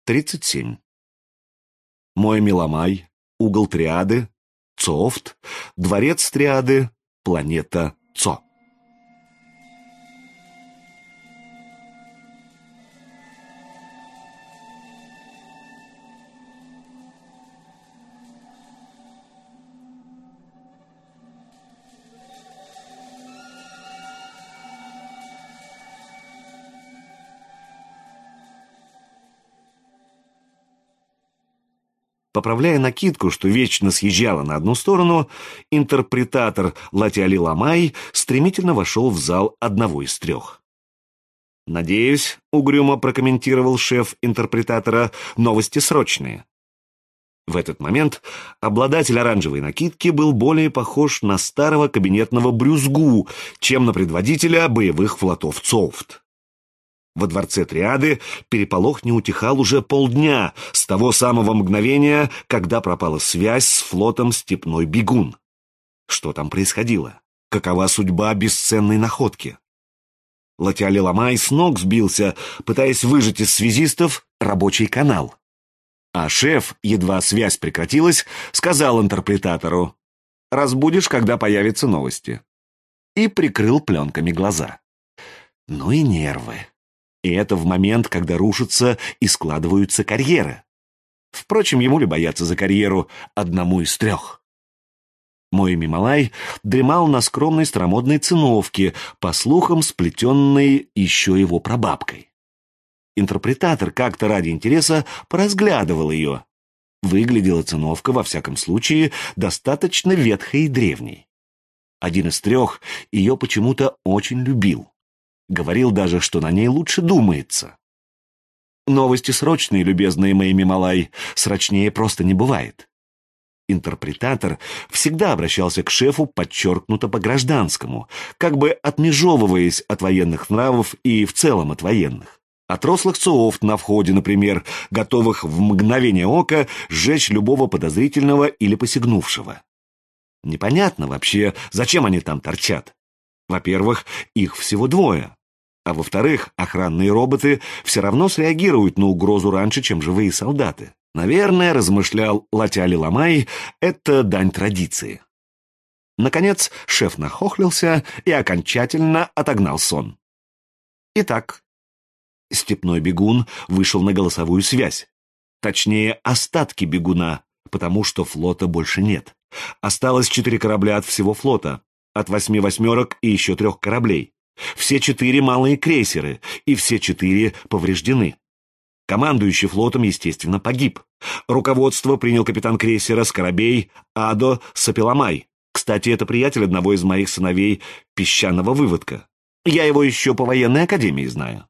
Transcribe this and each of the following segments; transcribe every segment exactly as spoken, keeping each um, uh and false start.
тридцать семь. Мой Миламай, угол триады, Цоофт, дворец триады, планета Цо. Поправляя накидку, что вечно съезжала на одну сторону, интерпретатор Латиали Ламай стремительно вошел в зал одного из трех. «Надеюсь», — угрюмо прокомментировал шеф интерпретатора, — «новости срочные». В этот момент обладатель оранжевой накидки был более похож на старого кабинетного брюзгу, чем на предводителя боевых флотов Цоофт. Во дворце триады переполох не утихал уже полдня, с того самого мгновения, когда пропала связь с флотом «Степной бегун». Что там происходило? Какова судьба бесценной находки? Латиали Ламай с ног сбился, пытаясь выжать из связистов рабочий канал. А шеф, едва связь прекратилась, сказал интерпретатору: «Разбудишь, когда появятся новости». И прикрыл пленками глаза. Ну и нервы. И это в момент, когда рушатся и складываются карьеры. Впрочем, ему ли бояться за карьеру одному из трех? Мой Мималай дремал на скромной старомодной циновке, по слухам, сплетенной еще его прабабкой. Интерпретатор как-то ради интереса поразглядывал ее. Выглядела циновка, во всяком случае, достаточно ветхой и древней. Один из трех ее почему-то очень любил. Говорил даже, что на ней лучше думается. Новости срочные, любезные мои Мималай, срочнее просто не бывает. Интерпретатор всегда обращался к шефу подчеркнуто по-гражданскому, как бы отмежевываясь от военных нравов и в целом от военных. От рослых Цоофт на входе, например, готовых в мгновение ока сжечь любого подозрительного или посягнувшего. Непонятно вообще, зачем они там торчат. Во-первых, их всего двое. А во-вторых, охранные роботы все равно среагируют на угрозу раньше, чем живые солдаты. Наверное, размышлял Латиали Ламай, это дань традиции. Наконец, шеф нахохлился и окончательно отогнал сон. Итак, Степной бегун вышел на голосовую связь. Точнее, остатки бегуна, потому что флота больше нет. Осталось четыре корабля от всего флота, от восьми восьмерок и еще трех кораблей. Все четыре малые крейсеры, и все четыре повреждены. Командующий флотом, естественно, погиб. Руководство принял капитан крейсера Скоробей Адо Сапиламай. Кстати, это приятель одного из моих сыновей, песчаного выводка. Я его еще по военной академии знаю.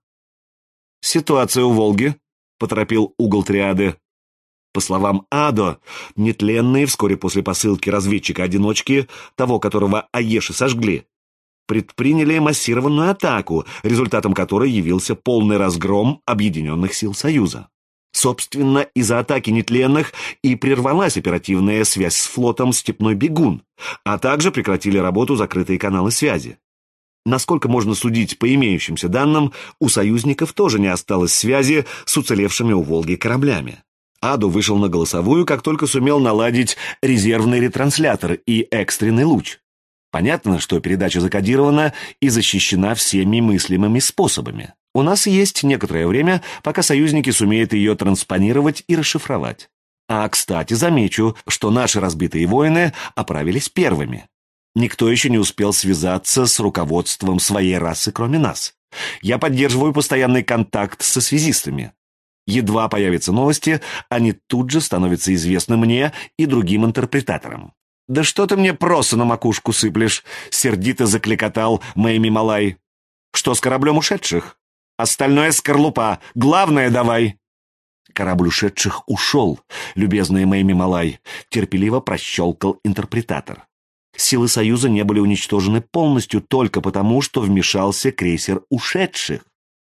«Ситуация у Волги», — поторопил угол триады. По словам Адо, нетленные вскоре после посылки разведчика-одиночки, того, которого Аеши сожгли, предприняли массированную атаку, результатом которой явился полный разгром объединенных сил Союза. Собственно, из-за атаки нетленных и прервалась оперативная связь с флотом «Степной бегун», а также прекратили работу закрытые каналы связи. Насколько можно судить по имеющимся данным, у союзников тоже не осталось связи с уцелевшими у Волги кораблями. Адо вышел на голосовую, как только сумел наладить резервный ретранслятор и экстренный луч. Понятно, что передача закодирована и защищена всеми мыслимыми способами. У нас есть некоторое время, пока союзники сумеют ее транспонировать и расшифровать. А, кстати, замечу, что наши разбитые воины оправились первыми. Никто еще не успел связаться с руководством своей расы, кроме нас. Я поддерживаю постоянный контакт со связистами. Едва появятся новости, они тут же становятся известны мне и другим интерпретаторам. «Да что ты мне просто на макушку сыплешь?» — сердито закликотал Мэй Мималай. «Что с кораблем ушедших? Остальное скорлупа. Главное давай!» «Корабль ушедших ушел, любезный Мэй Мималай», — терпеливо прощелкал интерпретатор. «Силы Союза не были уничтожены полностью только потому, что вмешался крейсер ушедших.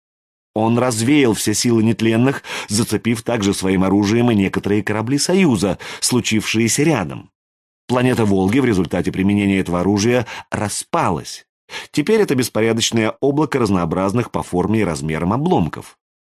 Он развеял все силы нетленных, зацепив также своим оружием и некоторые корабли Союза, случившиеся рядом. Планета Волги в результате применения этого оружия распалась. Теперь это беспорядочное облако разнообразных по форме и размерам обломков.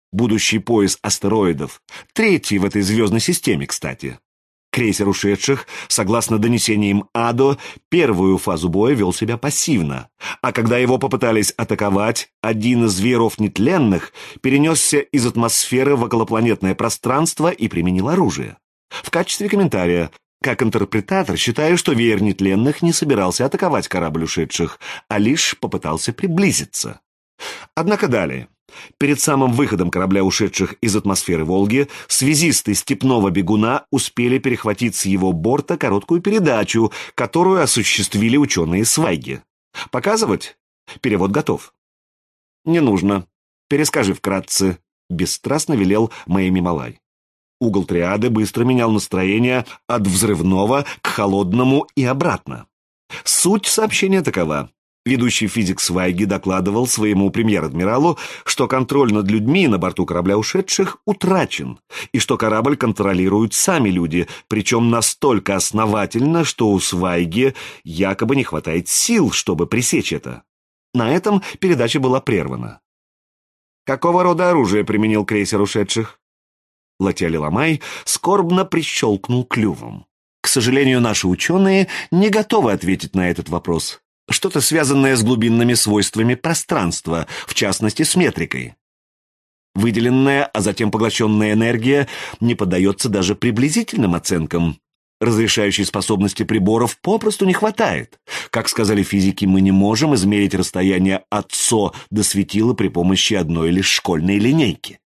будущий пояс астероидов, третий в этой звездной системе, кстати. Крейсер ушедших, согласно донесениям Адо, первую фазу боя вел себя пассивно, а когда его попытались атаковать, один из вееров нетленных перенесся из атмосферы в околопланетное пространство и применил оружие. В качестве комментария, как интерпретатор, считаю, что веер нетленных не собирался атаковать корабль ушедших, а лишь попытался приблизиться. Однако далее. Перед самым выходом корабля ушедших из атмосферы Волги связисты степного бегуна успели перехватить с его борта короткую передачу, которую осуществили ученые Свайги. Показывать? Перевод готов. Не нужно. Перескажи вкратце, бесстрастно велел Мэйми Малай. Угол триады быстро менял настроение от взрывного к холодному и обратно. Суть сообщения такова. Ведущий физик Свайги докладывал своему премьер-адмиралу, что контроль над людьми на борту корабля ушедших утрачен, и что корабль контролируют сами люди, причем настолько основательно, что у Свайги якобы не хватает сил, чтобы пресечь это. На этом передача была прервана. Какого рода оружие применил крейсер ушедших? Латиали Ламай скорбно прищелкнул клювом. К сожалению, наши ученые не готовы ответить на этот вопрос. Что-то связанное с глубинными свойствами пространства, в частности, с метрикой. Выделенная, а затем поглощенная энергия не поддается даже приблизительным оценкам. Разрешающей способности приборов попросту не хватает. Как сказали физики, мы не можем измерить расстояние от СО до светила при помощи одной лишь школьной линейки.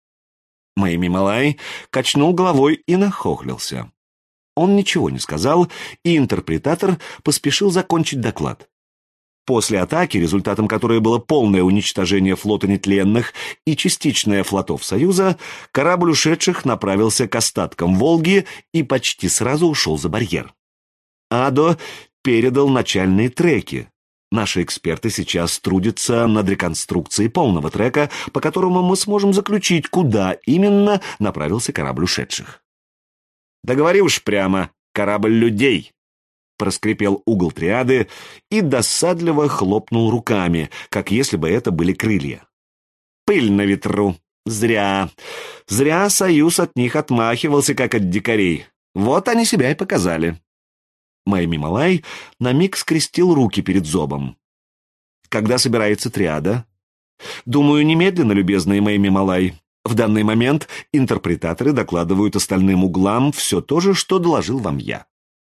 Мэйми Малай качнул головой и нахохлился. Он ничего не сказал, и интерпретатор поспешил закончить доклад. После атаки, результатом которой было полное уничтожение флота нетленных и частичное флотов Союза, корабль ушедших направился к остаткам Волги и почти сразу ушел за барьер. Адо передал начальные треки. Наши эксперты сейчас трудятся над реконструкцией полного трека, по которому мы сможем заключить, куда именно направился корабль ушедших. Да говори уж прямо, корабль людей, проскрипел угол триады и досадливо хлопнул руками, как если бы это были крылья. Пыль на ветру. Зря. Зря Союз от них отмахивался, как от дикарей. Вот они себя и показали. Мэйми Малай на миг скрестил руки перед зобом. Когда собирается триада? Думаю, немедленно, любезный Мэйми Малай. В данный момент интерпретаторы докладывают остальным углам все то же, что доложил вам я.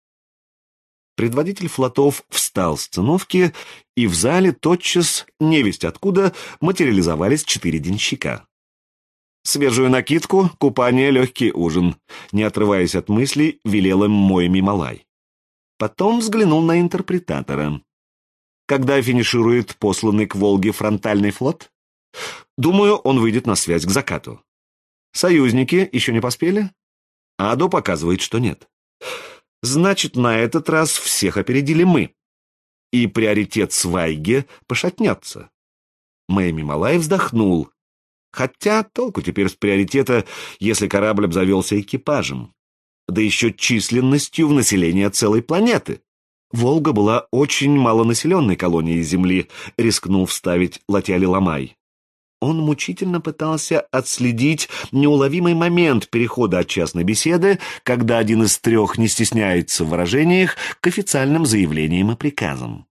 Предводитель флотов встал с циновки, и в зале тотчас, невесть откуда, материализовались четыре денщика. Свежую накидку, купание, легкий ужин. Не отрываясь от мыслей, велел им Мэйми Малай. Потом взглянул на интерпретатора. Когда финиширует посланный к Волге фронтальный флот? Думаю, он выйдет на связь к закату. Союзники еще не поспели? Адо показывает, что нет. Значит, на этот раз всех опередили мы. И приоритет Свайге пошатнется. Мэйми Малай вздохнул. Хотя толку теперь с приоритета, если корабль обзавелся экипажем. Да еще численностью в население целой планеты. Волга была очень малонаселенной колонией Земли, рискнул вставить Латиали Ламай. Он мучительно пытался отследить неуловимый момент перехода от частной беседы, когда один из трех не стесняется в выражениях, к официальным заявлениям и приказам.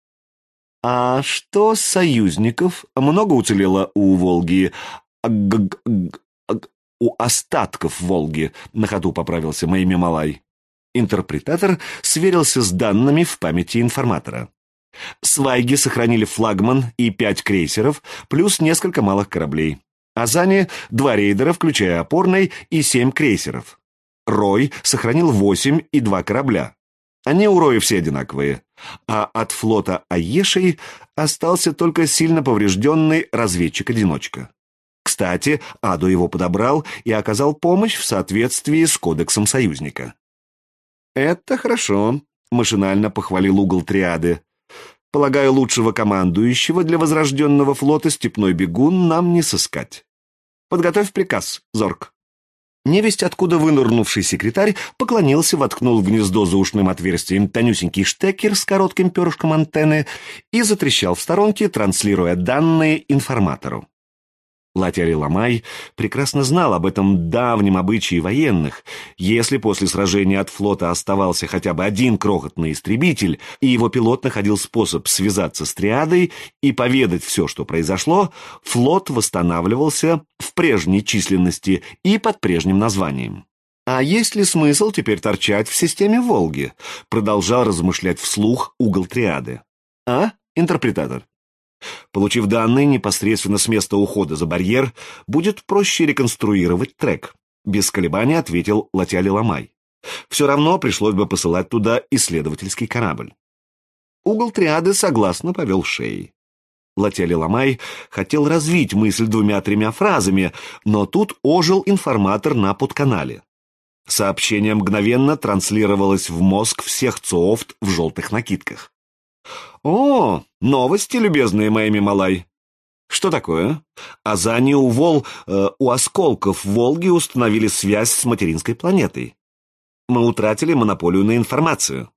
«А что союзников? Много уцелело у Волги? У остатков Волги», — на ходу поправился Мэйми Малай. Интерпретатор сверился с данными в памяти информатора. Свайги сохранили флагман и пять крейсеров, плюс несколько малых кораблей. Азани — два рейдера, включая опорный, и семь крейсеров. Рой сохранил восемь и два корабля. Они у Роя все одинаковые. А от флота Аешей остался только сильно поврежденный разведчик-одиночка. Кстати, Адо его подобрал и оказал помощь в соответствии с кодексом союзника. «Это хорошо», — машинально похвалил угол триады. «Полагаю, лучшего командующего для возрожденного флота степной бегун нам не сыскать. Подготовь приказ, Зорг». Невесть, откуда вынырнувший секретарь, поклонился, воткнул в гнездо за ушным отверстием тонюсенький штекер с коротким перышком антенны и затрещал в сторонке, транслируя данные информатору. Латяли-Ламай прекрасно знал об этом давнем обычае военных. Если после сражения от флота оставался хотя бы один крохотный истребитель, и его пилот находил способ связаться с триадой и поведать все, что произошло, флот восстанавливался в прежней численности и под прежним названием. «А есть ли смысл теперь торчать в системе Волги?» — продолжал размышлять вслух угол триады. «А, интерпретатор?» Получив данные непосредственно с места ухода за барьер, будет проще реконструировать трек. Без колебаний ответил Латяли-Ламай. Все равно пришлось бы посылать туда исследовательский корабль. Угол триады согласно повел шеей. Латяли-Ламай хотел развить мысль двумя-тремя фразами, но тут ожил информатор на подканале. Сообщение мгновенно транслировалось в мозг всех цоофт в желтых накидках. «О, новости, любезные мои Мималай!» «Что такое?» «Азани у Вол, э, у осколков Волги установили связь с материнской планетой. Мы утратили монополию на информацию».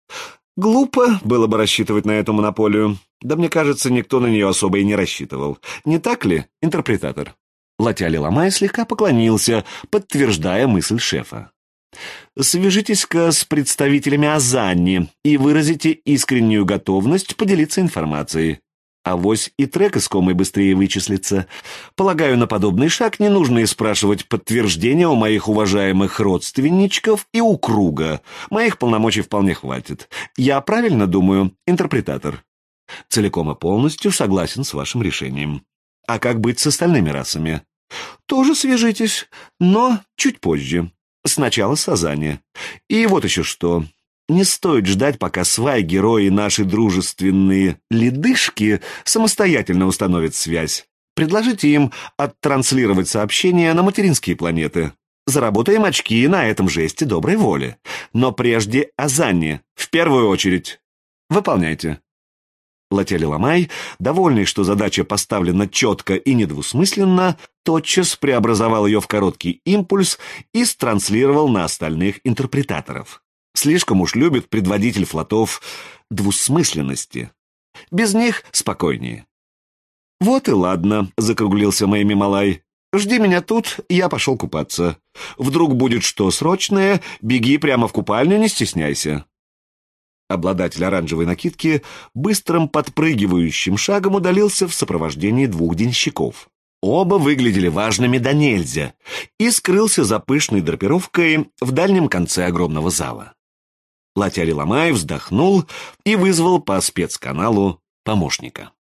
«Глупо было бы рассчитывать на эту монополию. Да мне кажется, никто на нее особо и не рассчитывал. Не так ли, интерпретатор?» Латяли-Ламай слегка поклонился, подтверждая мысль шефа. «Свяжитесь-ка с представителями Азани и выразите искреннюю готовность поделиться информацией. Авось и трек искомый быстрее вычислится. Полагаю, на подобный шаг не нужно и спрашивать подтверждения у моих уважаемых родственничков и у круга. Моих полномочий вполне хватит. Я правильно думаю, интерпретатор?» «Целиком и полностью согласен с вашим решением. А как быть с остальными расами?» «Тоже свяжитесь, но чуть позже. Сначала с Азани. И вот еще что. Не стоит ждать, пока свай-герои наши дружественные ледышки самостоятельно установят связь. Предложите им оттранслировать сообщения на материнские планеты. Заработаем очки на этом жесте доброй воли. Но прежде Азани, в первую очередь. Выполняйте». Латяли-Ламай, довольный, что задача поставлена четко и недвусмысленно, тотчас преобразовал ее в короткий импульс и транслировал на остальных интерпретаторов. Слишком уж любит предводитель флотов двусмысленности. Без них спокойнее. «Вот и ладно», — закруглился мой Мималай. «Жди меня тут, я пошел купаться. Вдруг будет что срочное, беги прямо в купальню, не стесняйся». Обладатель оранжевой накидки быстрым подпрыгивающим шагом удалился в сопровождении двух денщиков. Оба выглядели важными до нельзя и скрылся за пышной драпировкой в дальнем конце огромного зала. Латяли-Ламай вздохнул и вызвал по спецканалу помощника.